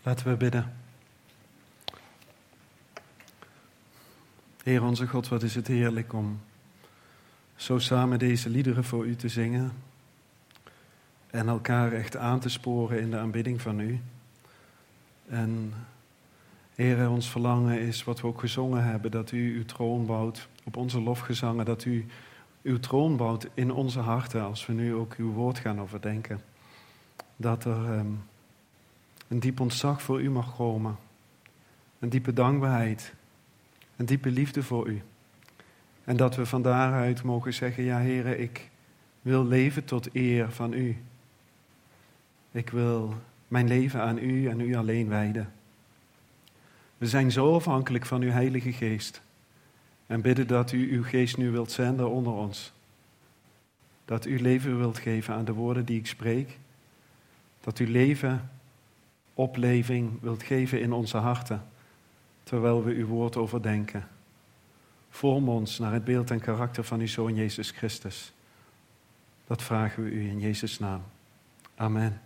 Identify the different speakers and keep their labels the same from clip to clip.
Speaker 1: Laten we bidden. Heer onze God, wat is het heerlijk om zo samen deze liederen voor u te zingen en elkaar echt aan te sporen in de aanbidding van u. En Heer, ons verlangen is wat we ook gezongen hebben, dat u uw troon bouwt op onze lofgezangen, dat u uw troon bouwt in onze harten als we nu ook uw woord gaan overdenken. Dat er een diep ontzag voor u mag komen, een diepe dankbaarheid, een diepe liefde voor u. En dat we van daaruit mogen zeggen, ja Heere, ik wil leven tot eer van u. Ik wil mijn leven aan u en u alleen wijden. We zijn zo afhankelijk van uw Heilige Geest. En bidden dat u uw geest nu wilt zenden onder ons. Dat u leven wilt geven aan de woorden die ik spreek. Dat u leven, opleving wilt geven in onze harten. Terwijl we uw woord overdenken. Vorm ons naar het beeld en karakter van uw Zoon Jezus Christus. Dat vragen we u in Jezus' naam. Amen.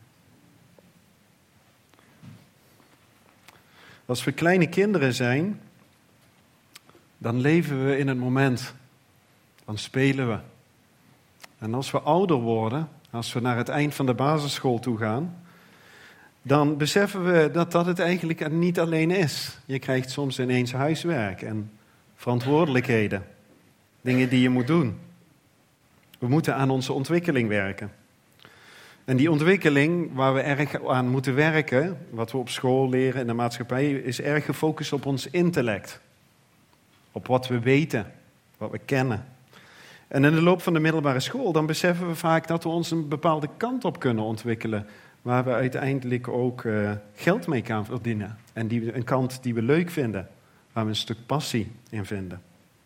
Speaker 1: Als we kleine kinderen zijn, dan leven we in het moment. Dan spelen we. En als we ouder worden, als we naar het eind van de basisschool toe gaan, dan beseffen we dat dat het eigenlijk niet alleen is. Je krijgt soms ineens huiswerk en verantwoordelijkheden. Dingen die je moet doen. We moeten aan onze ontwikkeling werken. En die ontwikkeling waar we erg aan moeten werken, wat we op school leren in de maatschappij, is erg gefocust op ons intellect. Op wat we weten, wat we kennen. En in de loop van de middelbare school, dan beseffen we vaak dat we ons een bepaalde kant op kunnen ontwikkelen, waar we uiteindelijk ook geld mee gaan verdienen. En een kant die we leuk vinden, waar we een stuk passie in vinden.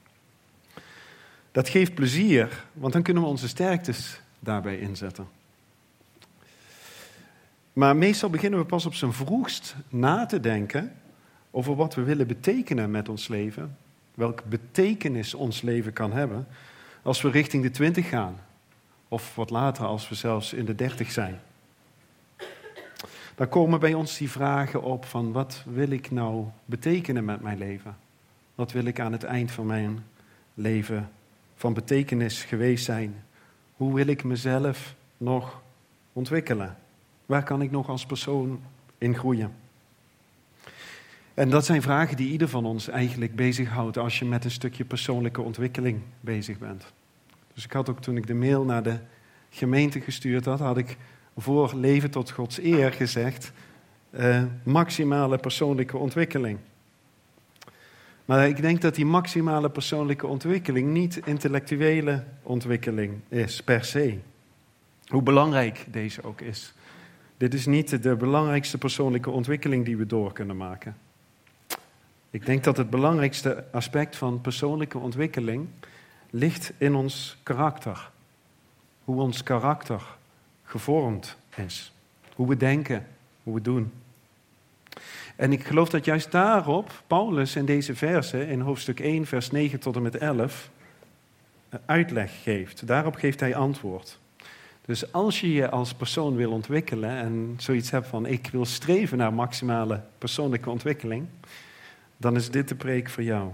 Speaker 1: Dat geeft plezier, want dan kunnen we onze sterktes daarbij inzetten. Maar meestal beginnen we pas op zijn vroegst na te denken over wat we willen betekenen met ons leven. Welke betekenis ons leven kan hebben als we richting de 20 gaan. Of wat later als we zelfs in de 30 zijn. Dan komen bij ons die vragen op van wat wil ik nou betekenen met mijn leven? Wat wil ik aan het eind van mijn leven van betekenis geweest zijn? Hoe wil ik mezelf nog ontwikkelen? Waar kan ik nog als persoon in groeien? En dat zijn vragen die ieder van ons eigenlijk bezighoudt als je met een stukje persoonlijke ontwikkeling bezig bent. Dus ik had ook toen ik de mail naar de gemeente gestuurd had ik voor leven tot Gods eer gezegd, maximale persoonlijke ontwikkeling. Maar ik denk dat die maximale persoonlijke ontwikkeling niet intellectuele ontwikkeling is per se. Hoe belangrijk deze ook is. Dit is niet de belangrijkste persoonlijke ontwikkeling die we door kunnen maken. Ik denk dat het belangrijkste aspect van persoonlijke ontwikkeling ligt in ons karakter. Hoe ons karakter gevormd is. Hoe we denken, hoe we doen. En ik geloof dat juist daarop Paulus in deze verse, in hoofdstuk 1, vers 9 tot en met 11, uitleg geeft. Daarop geeft hij antwoord. Dus als je je als persoon wil ontwikkelen en zoiets hebt van ik wil streven naar maximale persoonlijke ontwikkeling, dan is dit de preek voor jou.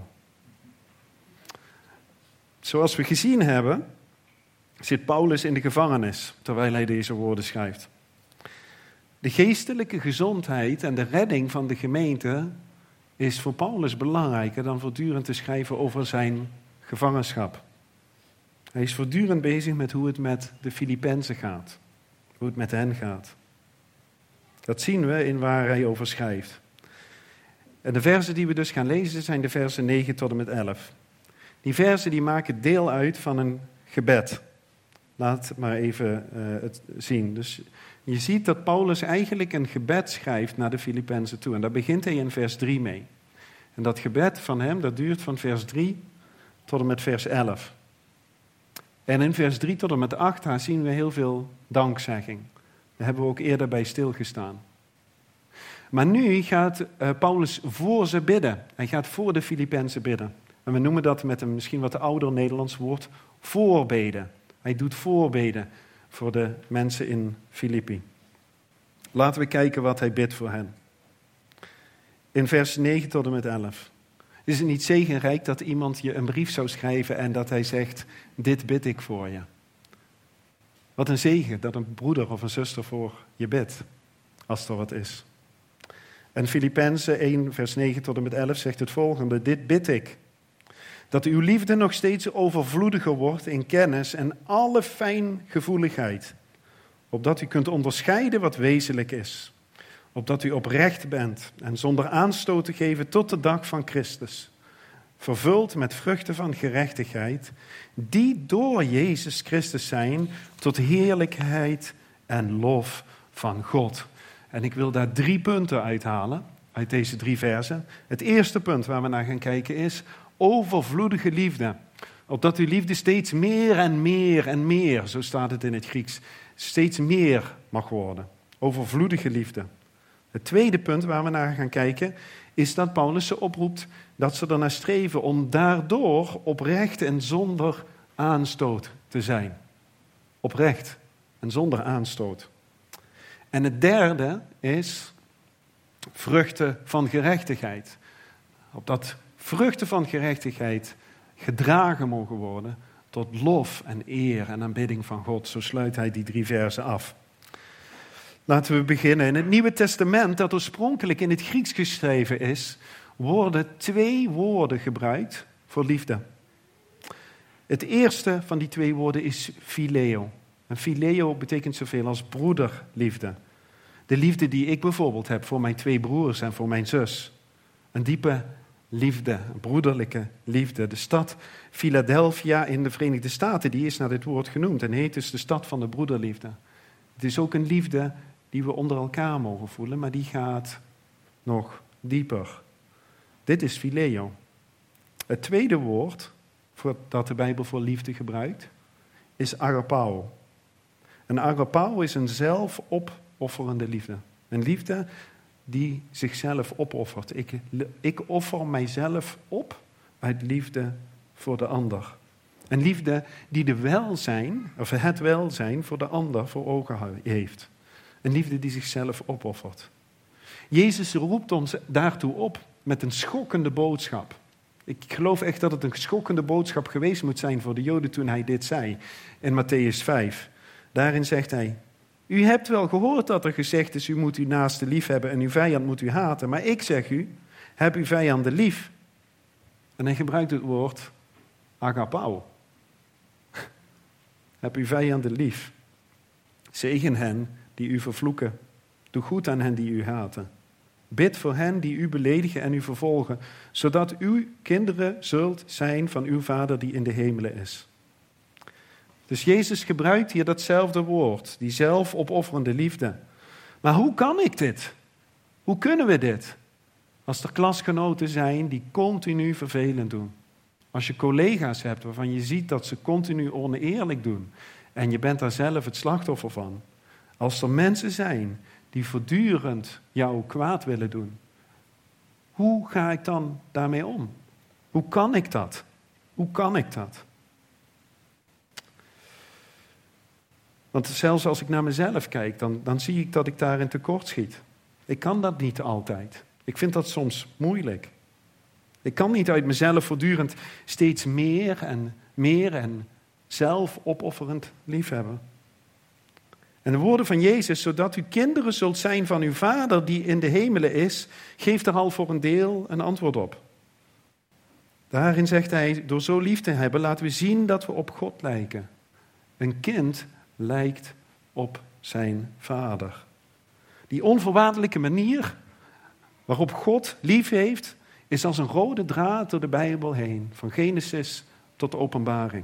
Speaker 1: Zoals we gezien hebben, zit Paulus in de gevangenis terwijl hij deze woorden schrijft. De geestelijke gezondheid en de redding van de gemeente is voor Paulus belangrijker dan voortdurend te schrijven over zijn gevangenschap. Hij is voortdurend bezig met hoe het met de Filippenzen gaat. Hoe het met hen gaat. Dat zien we in waar hij over schrijft. En de versen die we dus gaan lezen zijn de versen 9 tot en met 11. Die versen die maken deel uit van een gebed. Laat maar even het zien. Dus je ziet dat Paulus eigenlijk een gebed schrijft naar de Filippenzen toe. En daar begint hij in vers 3 mee. En dat gebed van hem, dat duurt van vers 3 tot en met vers 11. En in vers 3 tot en met 8 daar zien we heel veel dankzegging. Daar hebben we ook eerder bij stilgestaan. Maar nu gaat Paulus voor ze bidden. Hij gaat voor de Filippenzen bidden. En we noemen dat met een misschien wat ouder Nederlands woord voorbeden. Hij doet voorbeden voor de mensen in Filippi. Laten we kijken wat hij bidt voor hen. in vers 9 tot en met 11. Is het niet zegenrijk dat iemand je een brief zou schrijven en dat hij zegt, dit bid ik voor je? Wat een zegen dat een broeder of een zuster voor je bidt, als er wat is. En Filippenzen 1 vers 9 tot en met 11 zegt het volgende, dit bid ik. Dat uw liefde nog steeds overvloediger wordt in kennis en alle fijngevoeligheid. Opdat u kunt onderscheiden wat wezenlijk is. Opdat u oprecht bent en zonder aanstoot te geven tot de dag van Christus. Vervuld met vruchten van gerechtigheid, die door Jezus Christus zijn tot heerlijkheid en lof van God. En ik wil daar 3 punten uithalen uit deze 3 versen. Het eerste punt waar we naar gaan kijken is overvloedige liefde. Opdat uw liefde steeds meer en meer en meer, zo staat het in het Grieks, steeds meer mag worden. Overvloedige liefde. Het tweede punt waar we naar gaan kijken is dat Paulus ze oproept dat ze ernaar streven om daardoor oprecht en zonder aanstoot te zijn. Oprecht en zonder aanstoot. En het derde is vruchten van gerechtigheid. Opdat vruchten van gerechtigheid gedragen mogen worden tot lof en eer en aanbidding van God. Zo sluit hij die 3 versen af. Laten we beginnen. In het Nieuwe Testament, dat oorspronkelijk in het Grieks geschreven is, worden 2 woorden gebruikt voor liefde. Het eerste van die 2 woorden is phileo. En phileo betekent zoveel als broederliefde. De liefde die ik bijvoorbeeld heb voor mijn 2 broers en voor mijn zus. Een diepe liefde, een broederlijke liefde. De stad Philadelphia in de Verenigde Staten, die is naar dit woord genoemd en heet dus de stad van de broederliefde. Het is ook een liefde die we onder elkaar mogen voelen, maar die gaat nog dieper. Dit is phileo. Het tweede woord dat de Bijbel voor liefde gebruikt, is agapao. En agapao is een zelfopofferende liefde. Een liefde die zichzelf opoffert. Ik offer mijzelf op uit liefde voor de ander. Een liefde die het welzijn voor de ander voor ogen heeft. Een liefde die zichzelf opoffert. Jezus roept ons daartoe op met een schokkende boodschap. Ik geloof echt dat het een schokkende boodschap geweest moet zijn voor de Joden toen hij dit zei. In Mattheüs 5. Daarin zegt hij, u hebt wel gehoord dat er gezegd is, u moet uw naaste lief hebben en uw vijand moet u haten. Maar ik zeg u, heb uw vijanden lief. En hij gebruikt het woord agapao. Heb uw vijanden lief. Zegen hen die u vervloeken. Doe goed aan hen die u haten. Bid voor hen die u beledigen en u vervolgen, zodat uw kinderen zult zijn van uw Vader die in de hemelen is. Dus Jezus gebruikt hier datzelfde woord, die zelfopofferende liefde. Maar hoe kan ik dit? Hoe kunnen we dit? Als er klasgenoten zijn die continu vervelend doen. Als je collega's hebt waarvan je ziet dat ze continu oneerlijk doen. En je bent daar zelf het slachtoffer van. Als er mensen zijn die voortdurend jou kwaad willen doen. Hoe ga ik dan daarmee om? Hoe kan ik dat? Hoe kan ik dat? Want zelfs als ik naar mezelf kijk, dan zie ik dat ik daarin tekort schiet. Ik kan dat niet altijd. Ik vind dat soms moeilijk. Ik kan niet uit mezelf voortdurend steeds meer en zelfopofferend liefhebben. En de woorden van Jezus, zodat u kinderen zult zijn van uw Vader die in de hemelen is, geeft er al voor een deel een antwoord op. Daarin zegt hij, door zo lief te hebben, laten we zien dat we op God lijken. Een kind lijkt op zijn vader. Die onvoorwaardelijke manier waarop God lief heeft, is als een rode draad door de Bijbel heen, van Genesis tot de Openbaring.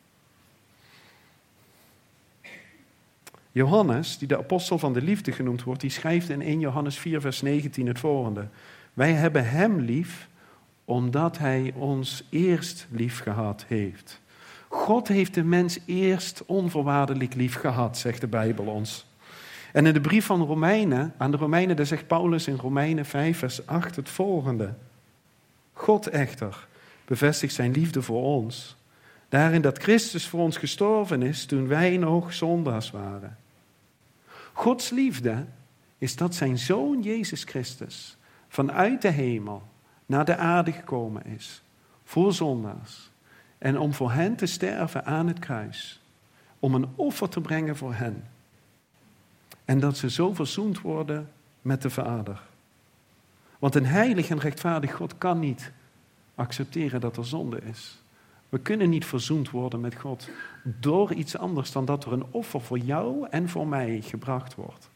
Speaker 1: Johannes, die de apostel van de liefde genoemd wordt, die schrijft in 1 Johannes 4 vers 19 het volgende. Wij hebben hem lief, omdat hij ons eerst lief gehad heeft. God heeft de mens eerst onvoorwaardelijk lief gehad, zegt de Bijbel ons. En in de brief van aan de Romeinen, daar zegt Paulus in Romeinen 5 vers 8 het volgende. God echter bevestigt zijn liefde voor ons, daarin dat Christus voor ons gestorven is toen wij nog zondaars waren. Gods liefde is dat zijn Zoon Jezus Christus vanuit de hemel naar de aarde gekomen is, voor zondaars, en om voor hen te sterven aan het kruis, om een offer te brengen voor hen. En dat ze zo verzoend worden met de Vader. Want een heilig en rechtvaardig God kan niet accepteren dat er zonde is. We kunnen niet verzoend worden met God door iets anders dan dat er een offer voor jou en voor mij gebracht wordt.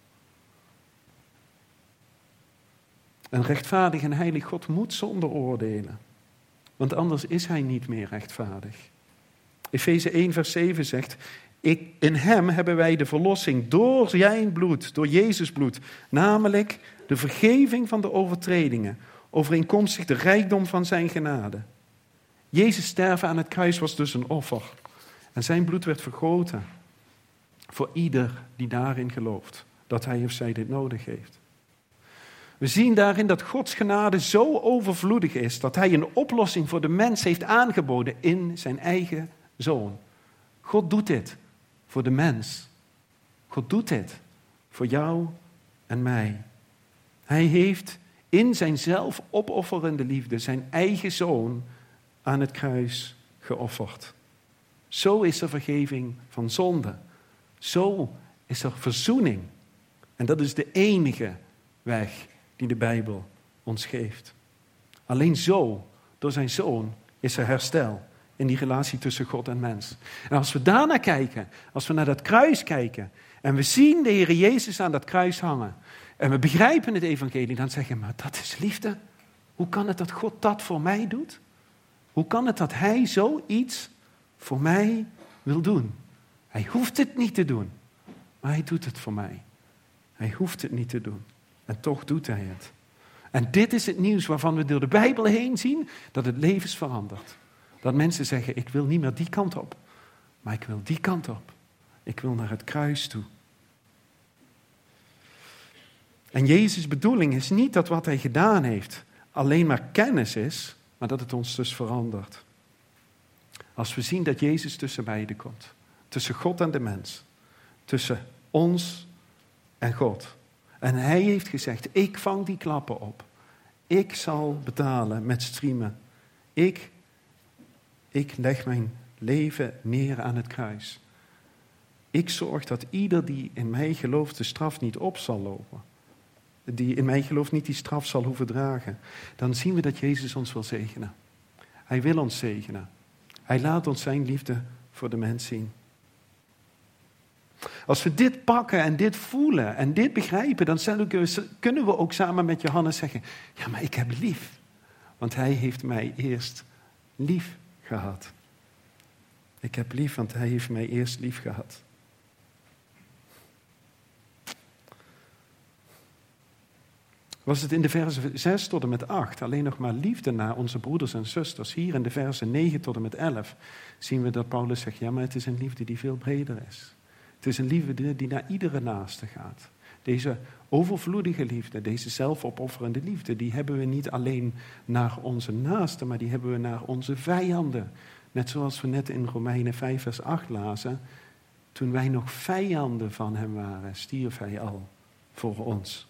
Speaker 1: Een rechtvaardig en heilig God moet zonde oordelen, want anders is hij niet meer rechtvaardig. Efeze 1 vers 7 zegt, in hem hebben wij de verlossing door zijn bloed, door Jezus bloed, namelijk de vergeving van de overtredingen, overeenkomstig de rijkdom van zijn genade. Jezus sterven aan het kruis was dus een offer. En zijn bloed werd vergoten voor ieder die daarin gelooft, dat hij of zij dit nodig heeft. We zien daarin dat Gods genade zo overvloedig is, dat hij een oplossing voor de mens heeft aangeboden in zijn eigen Zoon. God doet dit voor de mens. God doet dit voor jou en mij. Hij heeft in zijn zelfopofferende liefde zijn eigen Zoon aan het kruis geofferd. Zo is er vergeving van zonde. Zo is er verzoening. En dat is de enige weg die de Bijbel ons geeft. Alleen zo, door zijn Zoon, is er herstel in die relatie tussen God en mens. En als we daarnaar kijken, als we naar dat kruis kijken, en we zien de Heer Jezus aan dat kruis hangen, en we begrijpen het evangelie, dan zeggen we, maar dat is liefde. Hoe kan het dat God dat voor mij doet? Hoe kan het dat hij zoiets voor mij wil doen? Hij hoeft het niet te doen, maar hij doet het voor mij. Hij hoeft het niet te doen. En toch doet hij het. En dit is het nieuws waarvan we door de Bijbel heen zien dat het leven verandert. Dat mensen zeggen, ik wil niet meer die kant op, maar ik wil die kant op. Ik wil naar het kruis toe. En Jezus' bedoeling is niet dat wat hij gedaan heeft alleen maar kennis is, maar dat het ons dus verandert. Als we zien dat Jezus tussen beiden komt. Tussen God en de mens. Tussen ons en God. En hij heeft gezegd, ik vang die klappen op. Ik zal betalen met striemen. Ik leg mijn leven neer aan het kruis. Ik zorg dat ieder die in mij gelooft de straf niet op zal lopen. Die in mij gelooft niet die straf zal hoeven dragen. Dan zien we dat Jezus ons wil zegenen. Hij wil ons zegenen. Hij laat ons zijn liefde voor de mens zien. Als we dit pakken en dit voelen en dit begrijpen, dan kunnen we ook samen met Johannes zeggen, ja, maar ik heb lief. Want hij heeft mij eerst lief gehad. Ik heb lief, want hij heeft mij eerst lief gehad. Was het in de versen 6 tot en met 8 alleen nog maar liefde naar onze broeders en zusters. Hier in de versen 9 tot en met 11 zien we dat Paulus zegt, ja, maar het is een liefde die veel breder is. Het is een liefde die naar iedere naaste gaat. Deze overvloedige liefde, deze zelfopofferende liefde, die hebben we niet alleen naar onze naasten, maar die hebben we naar onze vijanden. Net zoals we net in Romeinen 5 vers 8 lazen, toen wij nog vijanden van hem waren, stierf hij al voor ons.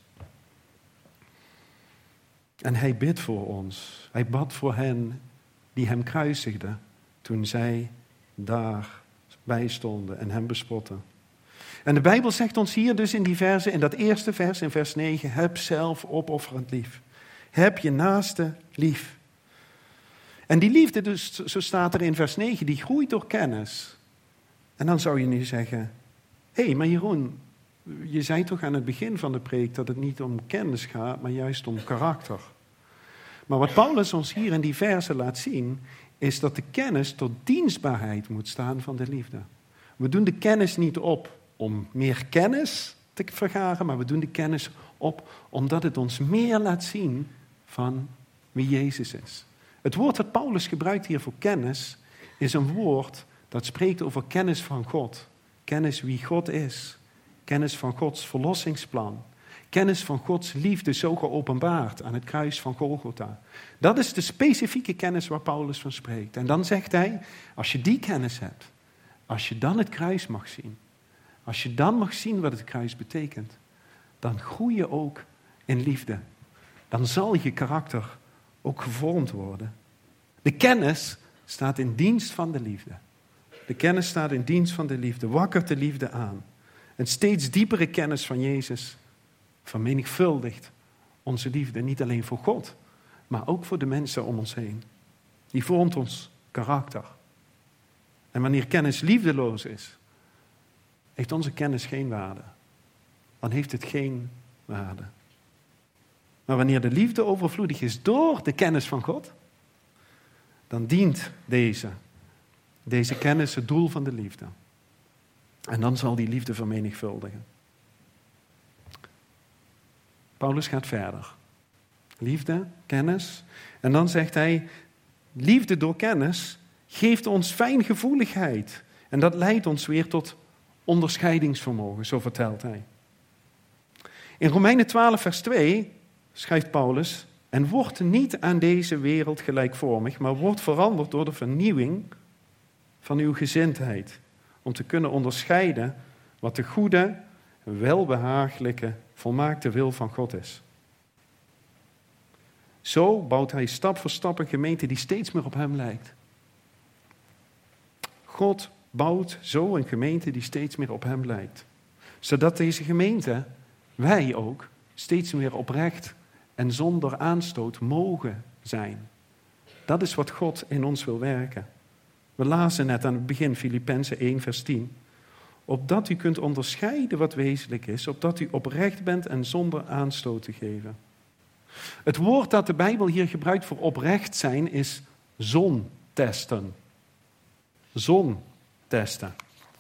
Speaker 1: En hij bidt voor ons. Hij bad voor hen die hem kruisigden toen zij daarbij stonden en hem bespotten. En de Bijbel zegt ons hier dus in die versen, in dat eerste vers, in vers 9, heb zelf opofferend lief. Heb je naaste lief. En die liefde, dus, zo staat er in vers 9, die groeit door kennis. En dan zou je nu zeggen, hé, maar Jeroen, je zei toch aan het begin van de preek dat het niet om kennis gaat, maar juist om karakter. Maar wat Paulus ons hier in die versen laat zien, is dat de kennis tot dienstbaarheid moet staan van de liefde. We doen de kennis niet op om meer kennis te vergaren, maar we doen de kennis op omdat het ons meer laat zien van wie Jezus is. Het woord dat Paulus gebruikt hier voor kennis is een woord dat spreekt over kennis van God. Kennis wie God is. Kennis van Gods verlossingsplan. Kennis van Gods liefde zo geopenbaard aan het kruis van Golgotha. Dat is de specifieke kennis waar Paulus van spreekt. En dan zegt hij, als je die kennis hebt, als je dan het kruis mag zien, als je dan mag zien wat het kruis betekent, dan groei je ook in liefde. dan zal je karakter ook gevormd worden. De kennis staat in dienst van de liefde. De kennis staat in dienst van de liefde, wakkert de liefde aan. Een steeds diepere kennis van Jezus vermenigvuldigt onze liefde, niet alleen voor God, maar ook voor de mensen om ons heen. Die vormt ons karakter. En wanneer kennis liefdeloos is, heeft onze kennis geen waarde. Dan heeft het geen waarde. Maar wanneer de liefde overvloedig is door de kennis van God, dan dient deze kennis het doel van de liefde. En dan zal die liefde vermenigvuldigen. Paulus gaat verder. Liefde, kennis. En dan zegt hij, liefde door kennis geeft ons fijngevoeligheid. En dat leidt ons weer tot onderscheidingsvermogen, zo vertelt hij. In Romeinen 12 vers 2 schrijft Paulus, en wordt niet aan deze wereld gelijkvormig, maar wordt veranderd door de vernieuwing van uw gezindheid, om te kunnen onderscheiden wat de goede, welbehagelijke, volmaakte wil van God is. Zo bouwt hij stap voor stap een gemeente die steeds meer op hem lijkt. God bouwt zo een gemeente die steeds meer op hem lijkt. Zodat deze gemeente, wij ook, steeds meer oprecht en zonder aanstoot mogen zijn. Dat is wat God in ons wil werken. We lazen net aan het begin Filippenzen 1 vers 10. Opdat u kunt onderscheiden wat wezenlijk is, opdat u oprecht bent en zonder aanstoot te geven. Het woord dat de Bijbel hier gebruikt voor oprecht zijn is zontesten. Zontesten.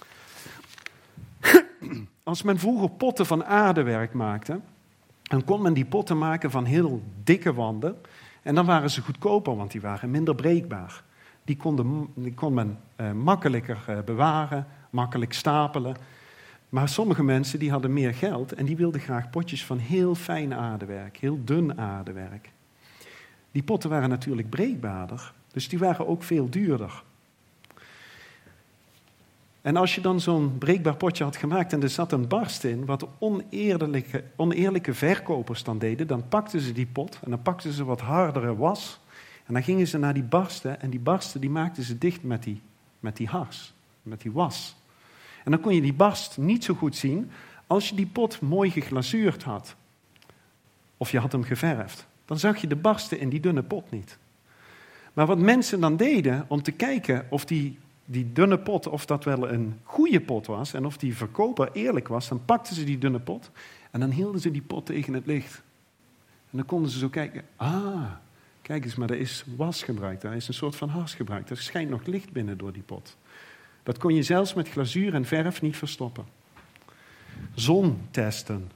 Speaker 1: Als men vroeger potten van aardewerk maakte, dan kon men die potten maken van heel dikke wanden. En dan waren ze goedkoper, want die waren minder breekbaar. Die kon men makkelijker bewaren, makkelijk stapelen. Maar sommige mensen die hadden meer geld en die wilden graag potjes van heel fijn aardewerk, heel dun aardewerk. Die potten waren natuurlijk breekbaarder, dus die waren ook veel duurder. En als je dan zo'n breekbaar potje had gemaakt en er zat een barst in, wat oneerlijke verkopers dan deden, dan pakten ze die pot en dan pakten ze wat hardere was. En dan gingen ze naar die barsten en die barsten die maakten ze dicht met die hars, met die was. En dan kon je die barst niet zo goed zien als je die pot mooi geglazuurd had. Of je had hem geverfd. Dan zag je de barsten in die dunne pot niet. Maar wat mensen dan deden om te kijken of die dunne pot, of dat wel een goede pot was en of die verkoper eerlijk was, dan pakten ze die dunne pot en dan hielden ze die pot tegen het licht. En dan konden ze zo kijken, kijk eens, maar er is was gebruikt, er is een soort van hars gebruikt. Er schijnt nog licht binnen door die pot. Dat kon je zelfs met glazuur en verf niet verstoppen. Zontesten.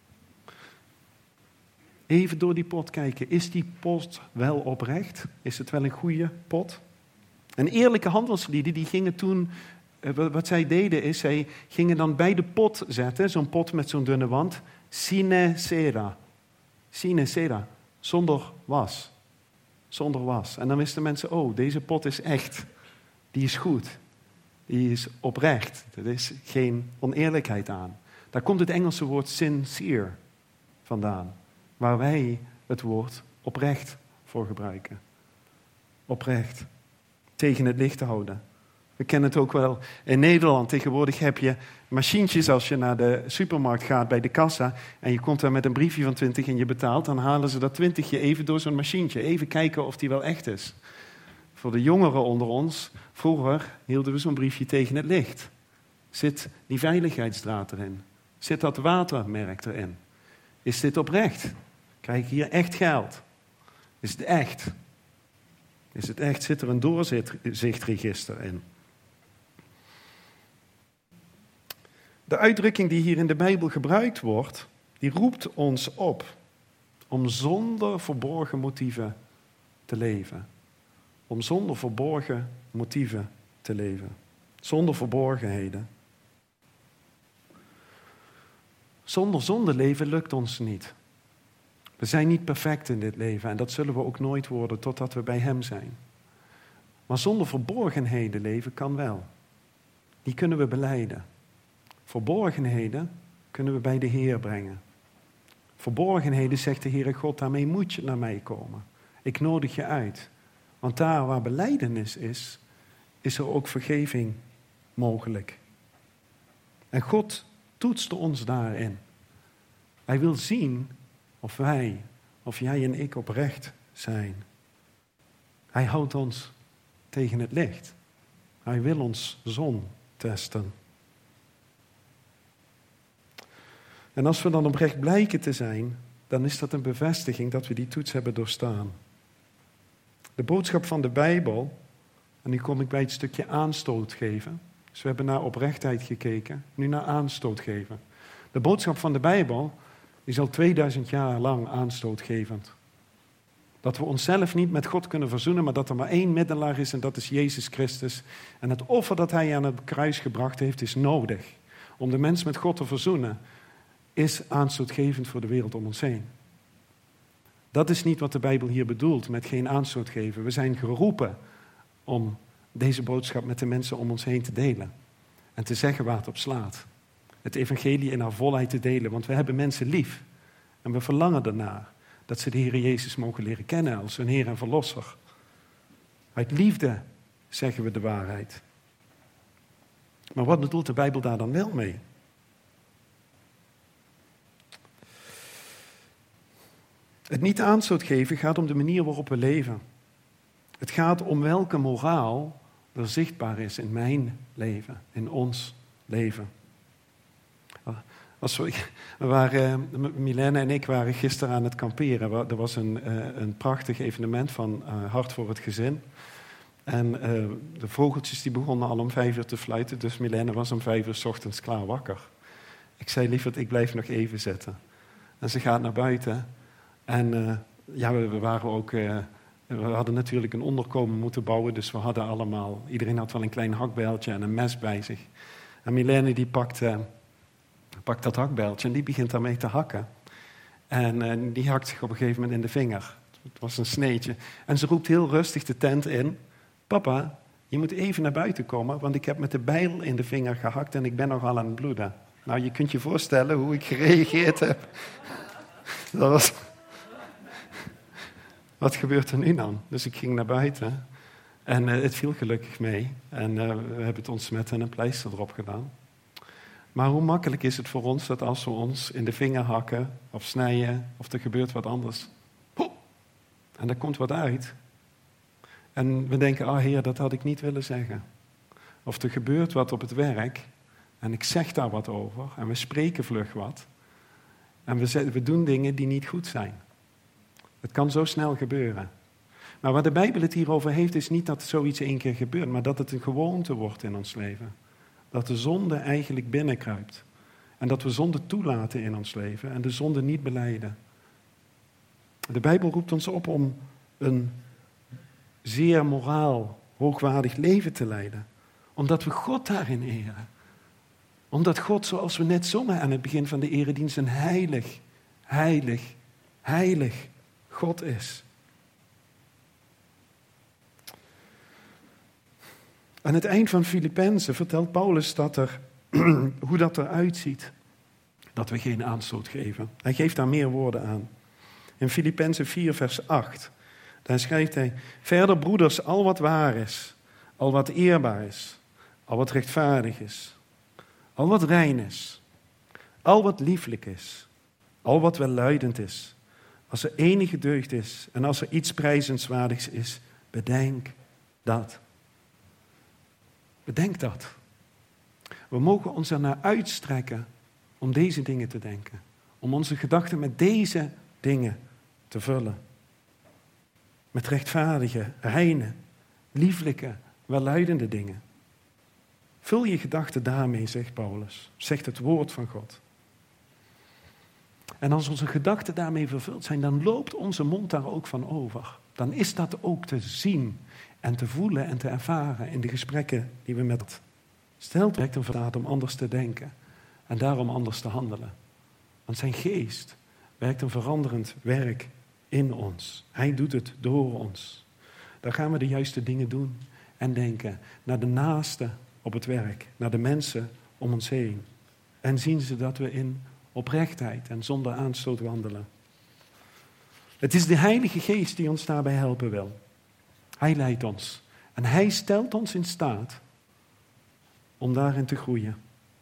Speaker 1: Even door die pot kijken, is die pot wel oprecht? Is het wel een goede pot? En eerlijke handelslieden, die gingen toen, wat zij deden is, zij gingen dan bij de pot zetten, zo'n pot met zo'n dunne wand, sine cera. Sine cera, zonder was. Zonder was. En dan wisten mensen, deze pot is echt. Die is goed. Die is oprecht. Er is geen oneerlijkheid aan. Daar komt het Engelse woord sincere vandaan. Waar wij het woord oprecht voor gebruiken. Oprecht. Tegen het licht te houden. We kennen het ook wel in Nederland. Tegenwoordig heb je machientjes als je naar de supermarkt gaat bij de kassa en je komt daar met een briefje van 20 en je betaalt, dan halen ze dat 20 even door zo'n machientje. Even kijken of die wel echt is. Voor de jongeren onder ons, vroeger hielden we zo'n briefje tegen het licht. Zit die veiligheidsdraad erin? Zit dat watermerk erin? Is dit oprecht? Krijg ik hier echt geld? Is het echt? Is het echt? Zit er een doorzichtregister in? De uitdrukking die hier in de Bijbel gebruikt wordt, die roept ons op om zonder verborgen motieven te leven. Om zonder verborgen motieven te leven. Zonder verborgenheden. Zonder zonde leven lukt ons niet. We zijn niet perfect in dit leven en dat zullen we ook nooit worden totdat we bij Hem zijn. Maar zonder verborgenheden leven kan wel. Die kunnen we belijden. Verborgenheden kunnen we bij de Heer brengen. verborgenheden, zegt de Heere God, daarmee moet je naar mij komen. Ik nodig je uit. Want daar waar belijdenis is, is er ook vergeving mogelijk. En God toetst ons daarin. Hij wil zien of wij, of jij en ik oprecht zijn. Hij houdt ons tegen het licht. Hij wil ons zon testen. En als we dan oprecht blijken te zijn, dan is dat een bevestiging dat we die toets hebben doorstaan. De boodschap van de Bijbel, en nu kom ik bij het stukje aanstoot geven. Dus we hebben naar oprechtheid gekeken, nu naar aanstoot geven. De boodschap van de Bijbel is al 2000 jaar lang aanstootgevend. Dat we onszelf niet met God kunnen verzoenen, maar dat er maar één middelaar is en dat is Jezus Christus. En het offer dat hij aan het kruis gebracht heeft is nodig om de mens met God te verzoenen. Is aanstootgevend voor de wereld om ons heen. Dat is niet wat de Bijbel hier bedoelt met geen aanstoot geven. We zijn geroepen om deze boodschap met de mensen om ons heen te delen. En te zeggen waar het op slaat. Het evangelie in haar volheid te delen, want we hebben mensen lief. En we verlangen ernaar dat ze de Heer Jezus mogen leren kennen als hun Heer en Verlosser. Uit liefde zeggen we de waarheid. Maar wat bedoelt de Bijbel daar dan wel mee? Het niet aanstoot geven gaat om de manier waarop we leven. Het gaat om welke moraal er zichtbaar is in mijn leven, in ons leven. Milène en ik waren gisteren aan het kamperen. Er was een prachtig evenement van Hart voor het Gezin. En de vogeltjes die begonnen al om 5 uur te fluiten, dus Milène was om 5 uur 's ochtends klaar wakker. Ik zei, lieverd, ik blijf nog even zitten. En ze gaat naar buiten. En we hadden natuurlijk een onderkomen moeten bouwen, dus we hadden allemaal, iedereen had wel een klein hakbijltje en een mes bij zich. En Milène die pakt dat hakbijltje en die begint daarmee te hakken. En die hakt zich op een gegeven moment in de vinger. Het was een sneetje. En ze roept heel rustig de tent in. Papa, je moet even naar buiten komen, want ik heb met de bijl in de vinger gehakt en ik ben nogal aan het bloeden. Nou, je kunt je voorstellen hoe ik gereageerd heb. Dat was... Wat gebeurt er nu dan? Dus ik ging naar buiten en het viel gelukkig mee. En we hebben het ontsmet en een pleister erop gedaan. Maar hoe makkelijk is het voor ons dat als we ons in de vinger hakken of snijden of er gebeurt wat anders. En er komt wat uit. En we denken, Heer, dat had ik niet willen zeggen. Of er gebeurt wat op het werk en ik zeg daar wat over en we spreken vlug wat. En we doen dingen die niet goed zijn. Het kan zo snel gebeuren. Maar waar de Bijbel het hier over heeft, is niet dat zoiets 1 keer gebeurt, maar dat het een gewoonte wordt in ons leven. Dat de zonde eigenlijk binnenkruipt. En dat we zonde toelaten in ons leven en de zonde niet belijden. De Bijbel roept ons op om een zeer moraal, hoogwaardig leven te leiden. Omdat we God daarin eren. Omdat God, zoals we net zongen aan het begin van de eredienst, een heilig, heilig, heilig God is. Aan het eind van Filippenzen vertelt Paulus hoe dat eruit ziet. Dat we geen aanstoot geven. Hij geeft daar meer woorden aan. In Filippenzen 4 vers 8. Daar schrijft hij: verder broeders, al wat waar is, al wat eerbaar is, al wat rechtvaardig is, al wat rein is, al wat lieflijk is, al wat welluidend is, als er enige deugd is en als er iets prijzenswaardigs is, bedenk dat. Bedenk dat. We mogen ons ernaar uitstrekken om deze dingen te denken. Om onze gedachten met deze dingen te vullen. Met rechtvaardige, reine, lieflijke, welluidende dingen. Vul je gedachten daarmee, zegt Paulus. Zegt het woord van God. En als onze gedachten daarmee vervuld zijn, dan loopt onze mond daar ook van over. Dan is dat ook te zien en te voelen en te ervaren in de gesprekken die we met stelt werkt hem verdaad om anders te denken en daarom anders te handelen. Want zijn geest werkt een veranderend werk in ons. Hij doet het door ons. Dan gaan we de juiste dingen doen en denken naar de naasten op het werk, naar de mensen om ons heen. En zien ze dat we in oprechtheid en zonder aanstoot wandelen. Het is de Heilige Geest die ons daarbij helpen wil. Hij leidt ons en hij stelt ons in staat om daarin te groeien.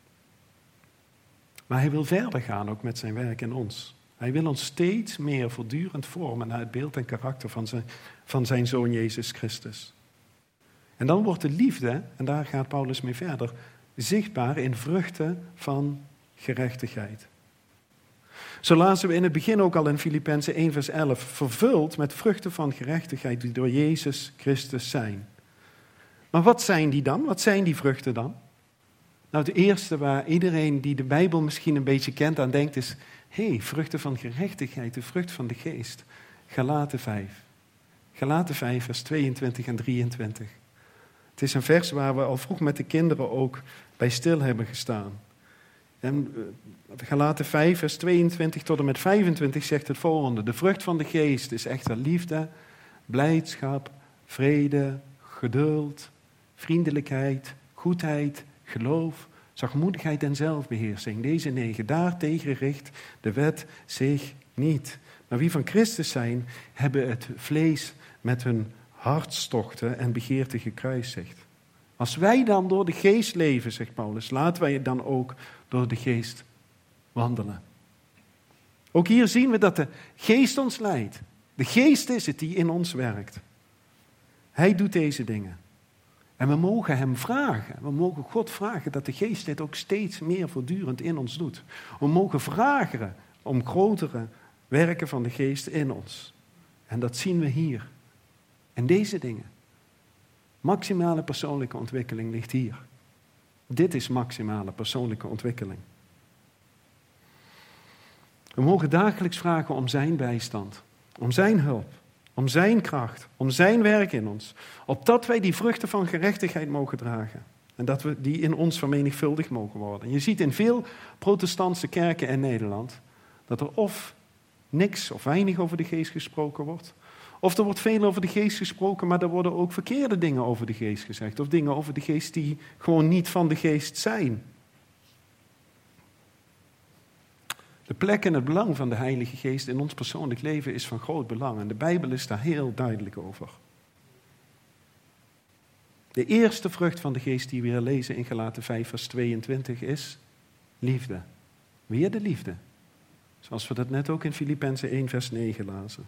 Speaker 1: Maar hij wil verder gaan ook met zijn werk in ons. Hij wil ons steeds meer voortdurend vormen naar het beeld en karakter van zijn Zoon Jezus Christus. En dan wordt de liefde, en daar gaat Paulus mee verder, zichtbaar in vruchten van gerechtigheid. Zo lazen we in het begin ook al in Filippenzen 1 vers 11, vervuld met vruchten van gerechtigheid die door Jezus Christus zijn. Maar wat zijn die dan? Wat zijn die vruchten dan? Nou, het eerste waar iedereen die de Bijbel misschien een beetje kent aan denkt is, vruchten van gerechtigheid, de vrucht van de geest. Galaten 5. Galaten 5 vers 22 en 23. Het is een vers waar we al vroeg met de kinderen ook bij stil hebben gestaan. En Galaten 5 vers 22 tot en met 25 zegt het volgende. De vrucht van de geest is echter liefde, blijdschap, vrede, geduld, vriendelijkheid, goedheid, geloof, zachtmoedigheid en zelfbeheersing. Deze 9, daartegen richt de wet zich niet. Maar wie van Christus zijn, hebben het vlees met hun hartstochten en begeerten gekruisigd. Als wij dan door de geest leven, zegt Paulus, laten wij dan ook door de geest wandelen. Ook hier zien we dat de geest ons leidt. De geest is het die in ons werkt. Hij doet deze dingen. En we mogen hem vragen. We mogen God vragen dat de geest dit ook steeds meer voortdurend in ons doet. We mogen vragen om grotere werken van de geest in ons. En dat zien we hier. En deze dingen. Maximale persoonlijke ontwikkeling ligt hier. Dit is maximale persoonlijke ontwikkeling. We mogen dagelijks vragen om zijn bijstand, om zijn hulp, om zijn kracht, om zijn werk in ons. Opdat wij die vruchten van gerechtigheid mogen dragen. En dat we die in ons vermenigvuldigd mogen worden. Je ziet in veel protestantse kerken in Nederland dat er of niks of weinig over de geest gesproken wordt. Of er wordt veel over de geest gesproken, maar er worden ook verkeerde dingen over de geest gezegd. Of dingen over de geest die gewoon niet van de geest zijn. De plek en het belang van de Heilige Geest in ons persoonlijk leven is van groot belang. En de Bijbel is daar heel duidelijk over. De eerste vrucht van de geest die we hier lezen in Galaten 5 vers 22 is liefde. Weer de liefde. Zoals we dat net ook in Filippenzen 1 vers 9 lazen.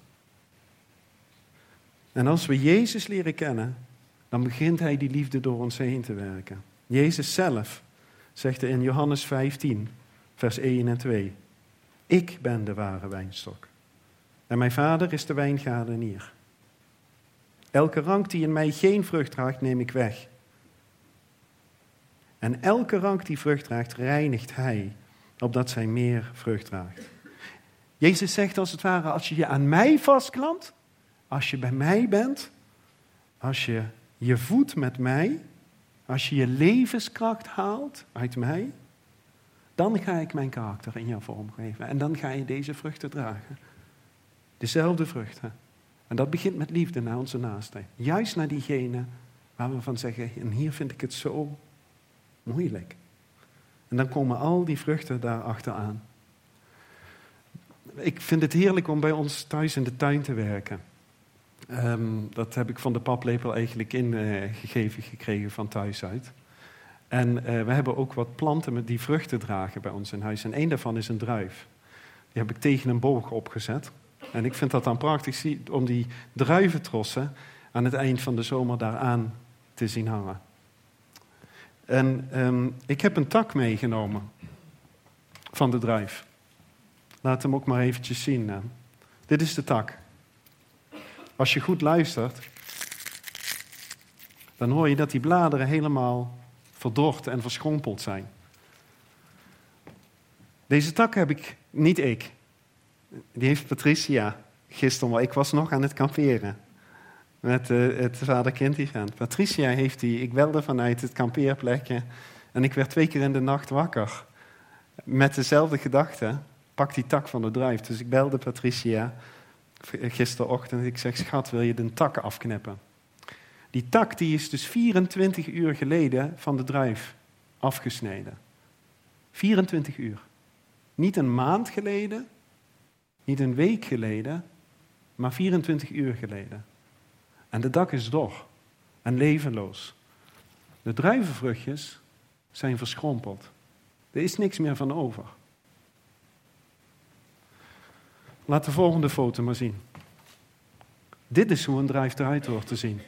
Speaker 1: En als we Jezus leren kennen, dan begint hij die liefde door ons heen te werken. Jezus zelf zegt in Johannes 15 vers 1 en 2. Ik ben de ware wijnstok. En mijn Vader is de wijngaardenier. Elke rank die in mij geen vrucht draagt, neem ik weg. En elke rank die vrucht draagt, reinigt hij, opdat zij meer vrucht draagt. Jezus zegt als het ware, als je je aan mij vastklampt, als je bij mij bent, als je je voedt met mij, als je je levenskracht haalt uit mij, dan ga ik mijn karakter in jou vormgeven. En dan ga je deze vruchten dragen. Dezelfde vruchten. En dat begint met liefde naar onze naasten. Juist naar diegene waar we van zeggen, en hier vind ik het zo moeilijk. En dan komen al die vruchten daar achteraan. Ik vind het heerlijk om bij ons thuis in de tuin te werken. Dat heb ik van de paplepel eigenlijk ingegeven gekregen van thuis uit. En we hebben ook wat planten met die vruchten dragen bij ons in huis. En één daarvan is een druif. Die heb ik tegen een boog opgezet. En ik vind dat dan prachtig om die druiventrossen aan het eind van de zomer daaraan te zien hangen. En ik heb een tak meegenomen van de druif. Laat hem ook maar eventjes zien. Dit is de tak. Als je goed luistert, dan hoor je dat die bladeren helemaal verdord en verschrompeld zijn. Deze tak heb ik, niet ik. Die heeft Patricia gisteren, ik was nog aan het kamperen met het vader-kind-event. Patricia heeft die, ik belde vanuit het kampeerplekje en ik werd 2 keer in de nacht wakker. Met dezelfde gedachte, pak die tak van de druif. Dus ik belde Patricia gisterochtend. Ik zeg, schat, wil je de tak afknippen? Die tak die is dus 24 uur geleden van de druif afgesneden. 24 uur. Niet een maand geleden, niet een week geleden, maar 24 uur geleden. En de dak is dor en levenloos. De druivenvruchtjes zijn verschrompeld. Er is niks meer van over. Laat de volgende foto maar zien. Dit is hoe een druif eruit hoort te zien.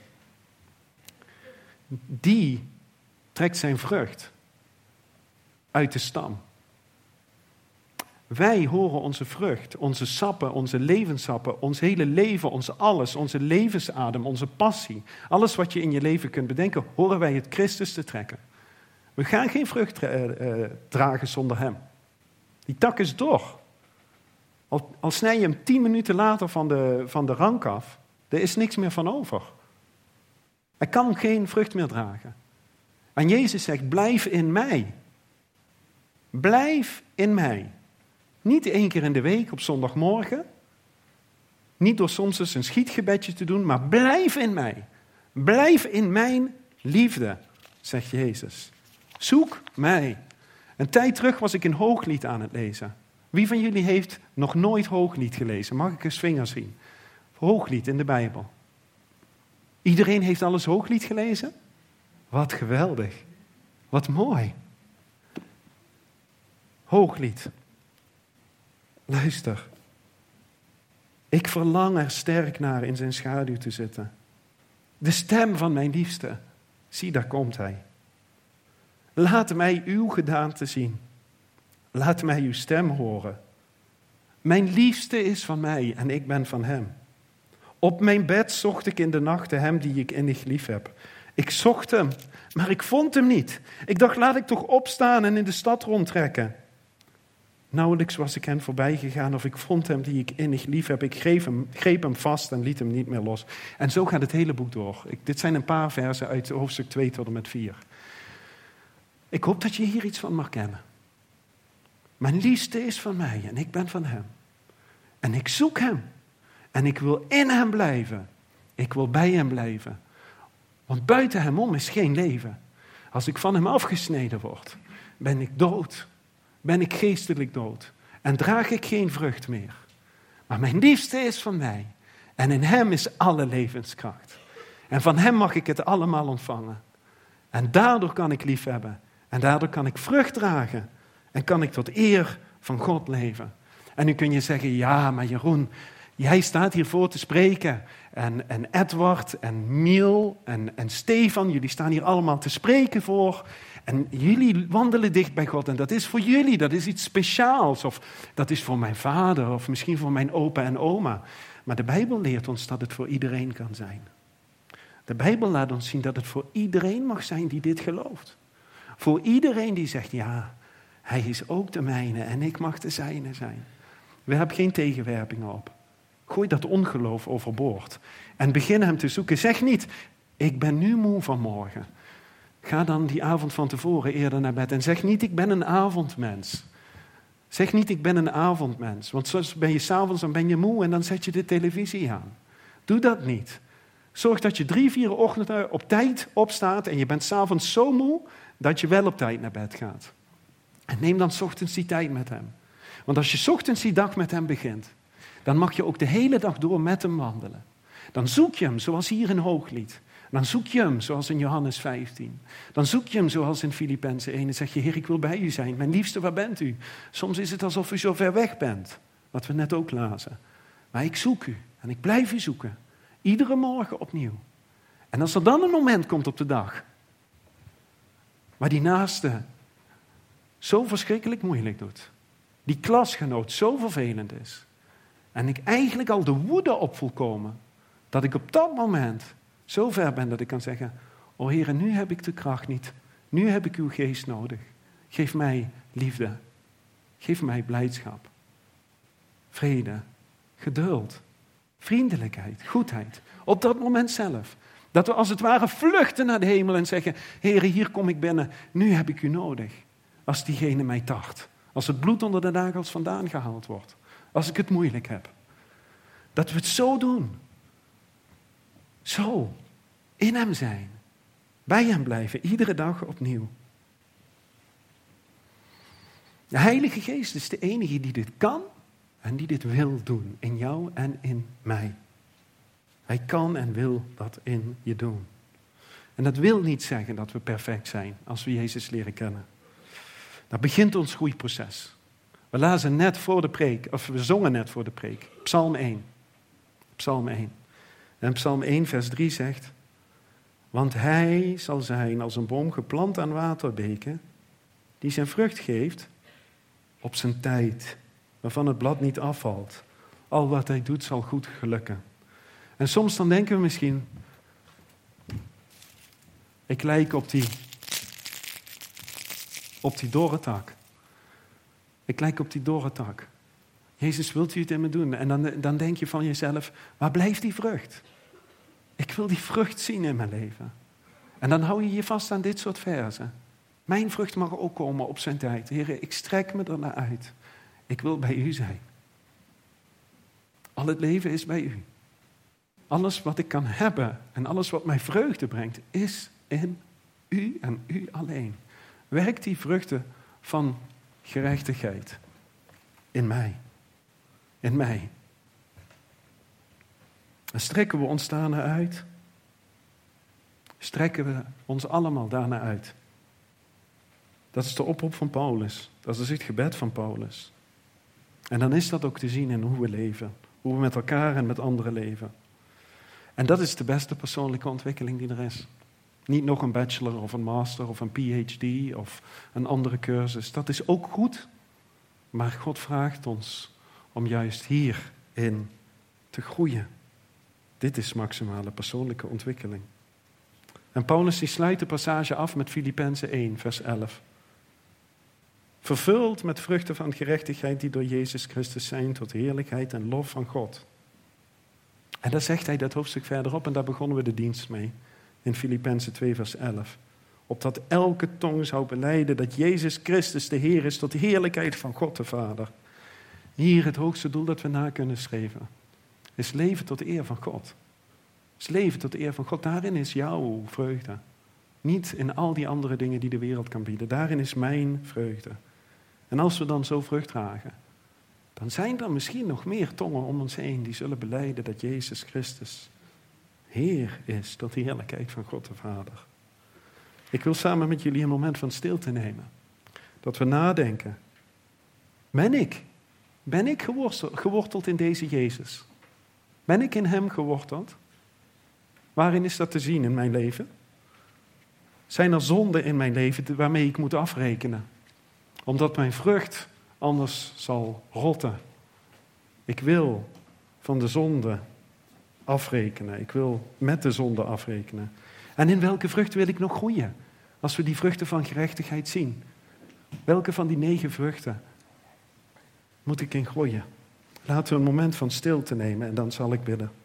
Speaker 1: Die trekt zijn vrucht uit de stam. Wij horen onze vrucht, onze sappen, onze levenssappen, ons hele leven, ons alles, onze levensadem, onze passie. Alles wat je in je leven kunt bedenken, horen wij het Christus te trekken. We gaan geen vrucht dragen zonder hem. Die tak is dor. Al snij je hem 10 minuten later van de rank af, er is niks meer van over. Hij kan geen vrucht meer dragen. En Jezus zegt, blijf in mij. Blijf in mij. Niet 1 keer in de week op zondagmorgen. Niet door soms eens een schietgebedje te doen, maar blijf in mij. Blijf in mijn liefde, zegt Jezus. Zoek mij. Een tijd terug was ik een Hooglied aan het lezen. Wie van jullie heeft nog nooit Hooglied gelezen? Mag ik eens vingers zien? Hooglied in de Bijbel. Iedereen heeft alles Hooglied gelezen? Wat geweldig. Wat mooi. Hooglied. Luister. Ik verlang er sterk naar in zijn schaduw te zitten. De stem van mijn liefste. Zie, daar komt hij. Laat mij uw gedaante zien. Laat mij uw stem horen. Mijn liefste is van mij en ik ben van hem. Op mijn bed zocht ik in de nachten hem die ik innig lief heb. Ik zocht hem, maar ik vond hem niet. Ik dacht, laat ik toch opstaan en in de stad rondtrekken. Nauwelijks was ik hen voorbij gegaan of ik vond hem die ik innig lief heb. Ik greep hem vast en liet hem niet meer los. En zo gaat het hele boek door. Dit zijn een paar versen uit hoofdstuk 2 tot en met 4. Ik hoop dat je hier iets van mag kennen. Mijn liefste is van mij en ik ben van hem. En ik zoek hem. En ik wil in hem blijven. Ik wil bij hem blijven. Want buiten hem om is geen leven. Als ik van hem afgesneden word, ben ik dood. Ben ik geestelijk dood. En draag ik geen vrucht meer. Maar mijn liefste is van mij. En in hem is alle levenskracht. En van hem mag ik het allemaal ontvangen. En daardoor kan ik lief hebben. En daardoor kan ik vrucht dragen. En kan ik tot eer van God leven. En nu kun je zeggen, ja, maar Jeroen, jij staat hier voor te spreken. En Edward en Miel en Stefan, jullie staan hier allemaal te spreken voor. En jullie wandelen dicht bij God. En dat is voor jullie, dat is iets speciaals. Of dat is voor mijn vader, of misschien voor mijn opa en oma. Maar de Bijbel leert ons dat het voor iedereen kan zijn. De Bijbel laat ons zien dat het voor iedereen mag zijn die dit gelooft. Voor iedereen die zegt, ja, hij is ook de mijne en ik mag de zijne zijn. We hebben geen tegenwerpingen op. Gooi dat ongeloof overboord. En begin hem te zoeken. Zeg niet, ik ben nu moe vanmorgen. Ga dan die avond van tevoren eerder naar bed. En zeg niet, ik ben een avondmens. Zeg niet, ik ben een avondmens. Want soms ben je 's avonds, dan ben je moe en dan zet je de televisie aan. Doe dat niet. Zorg dat je 3-4 ochtenden op tijd opstaat en je bent 's avonds zo moe dat je wel op tijd naar bed gaat. En neem dan 's ochtends die tijd met hem. Want als je 's ochtends die dag met hem begint, dan mag je ook de hele dag door met hem wandelen. Dan zoek je hem zoals hier in Hooglied. Dan zoek je hem zoals in Johannes 15. Dan zoek je hem zoals in Filippenzen 1. En zeg je, Heer, ik wil bij u zijn. Mijn liefste, waar bent u? Soms is het alsof u zo ver weg bent. Wat we net ook lazen. Maar ik zoek u en ik blijf u zoeken. Iedere morgen opnieuw. En als er dan een moment komt op de dag waar die naaste zo verschrikkelijk moeilijk doet. Die klasgenoot zo vervelend is. En ik eigenlijk al de woede op voel komen. Dat ik op dat moment zo ver ben dat ik kan zeggen, o Heere, nu heb ik de kracht niet. Nu heb ik uw geest nodig. Geef mij liefde. Geef mij blijdschap. Vrede. Geduld. Vriendelijkheid. Goedheid. Op dat moment zelf. Dat we als het ware vluchten naar de hemel en zeggen, Heere, hier kom ik binnen. Nu heb ik u nodig. Als diegene mij tart. Als het bloed onder de nagels vandaan gehaald wordt. Als ik het moeilijk heb. Dat we het zo doen. Zo. In hem zijn. Bij hem blijven. Iedere dag opnieuw. De Heilige Geest is de enige die dit kan en die dit wil doen in jou en in mij. Hij kan en wil dat in je doen. En dat wil niet zeggen dat we perfect zijn als we Jezus leren kennen. Daar begint ons groeiproces. We lazen net voor de preek, of we zongen net voor de preek, Psalm 1. Psalm 1. En Psalm 1 vers 3 zegt: want hij zal zijn als een boom geplant aan waterbeken, die zijn vrucht geeft op zijn tijd, waarvan het blad niet afvalt. Al wat hij doet zal goed gelukken. En soms dan denken we misschien, ik lijk op die dorre tak. Ik lijk op die dorre tak. Jezus, wilt u het in me doen? En dan denk je van jezelf, waar blijft die vrucht? Ik wil die vrucht zien in mijn leven. En dan hou je je vast aan dit soort verzen. Mijn vrucht mag ook komen op zijn tijd. Heer, ik strek me er naar uit. Ik wil bij u zijn. Al het leven is bij u. Alles wat ik kan hebben en alles wat mij vreugde brengt, is in u en u alleen. Werk die vruchten van gerechtigheid in mij. In mij. En strekken we ons daarna uit? Strekken we ons allemaal daarna uit? Dat is de oproep van Paulus. Dat is het gebed van Paulus. En dan is dat ook te zien in hoe we leven. Hoe we met elkaar en met anderen leven. En dat is de beste persoonlijke ontwikkeling die er is. Niet nog een bachelor of een master of een PhD of een andere cursus. Dat is ook goed. Maar God vraagt ons om juist hierin te groeien. Dit is maximale persoonlijke ontwikkeling. En Paulus die sluit de passage af met Filippenzen 1, vers 11. Vervuld met vruchten van gerechtigheid die door Jezus Christus zijn tot heerlijkheid en lof van God. En dan zegt hij dat hoofdstuk verderop en daar begonnen we de dienst mee. In Filippenzen 2, vers 11. Opdat elke tong zou belijden dat Jezus Christus de Heer is tot de heerlijkheid van God de Vader. Hier het hoogste doel dat we na kunnen schrijven. Is leven tot de eer van God. Is leven tot de eer van God. Daarin is jouw vreugde. Niet in al die andere dingen die de wereld kan bieden. Daarin is mijn vreugde. En als we dan zo vrucht dragen, dan zijn er misschien nog meer tongen om ons heen die zullen belijden dat Jezus Christus Heer is tot de heerlijkheid van God de Vader. Ik wil samen met jullie een moment van stilte nemen. Dat we nadenken. Ben ik geworteld in deze Jezus? Ben ik in hem geworteld? Waarin is dat te zien in mijn leven? Zijn er zonden in mijn leven waarmee ik moet afrekenen? Omdat mijn vrucht anders zal rotten. Ik wil van de zonde afrekenen. Ik wil met de zonde afrekenen. En in welke vrucht wil ik nog groeien? Als we die vruchten van gerechtigheid zien. Welke van die 9 vruchten moet ik in groeien? Laten we een moment van stilte nemen en dan zal ik bidden.